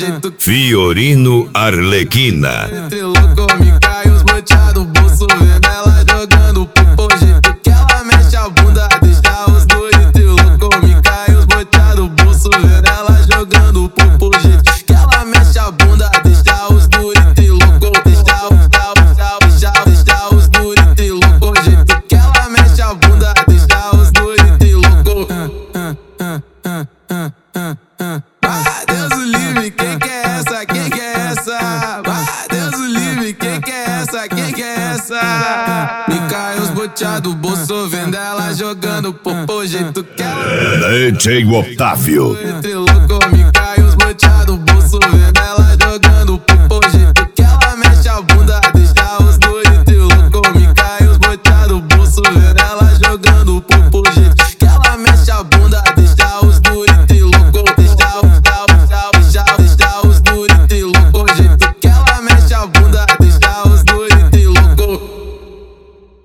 jeito. Fiorino Arlequina. Entre louco, me cai os manchados, bolso vendo ela jogando popô. Jeito que ela mexe a bunda, deixa os dois. Entre louco, me cai os manchados, bolso vendo ela jogando popô. Jeito que ela mexe a bunda, deixa os dois. Entre louco, deixa os dois. Entre louco, jeito que ela mexe a bunda, deixa os dois. Entre louco. Deus o livre, quem que é essa? Quem que é essa? Deus o livre, quem que é essa? Quem que é essa? Me cai os boteados, bolso vendo ela jogando popô. Jeito que ela DJ Otávio. entre louco, me cai os boteados, bolso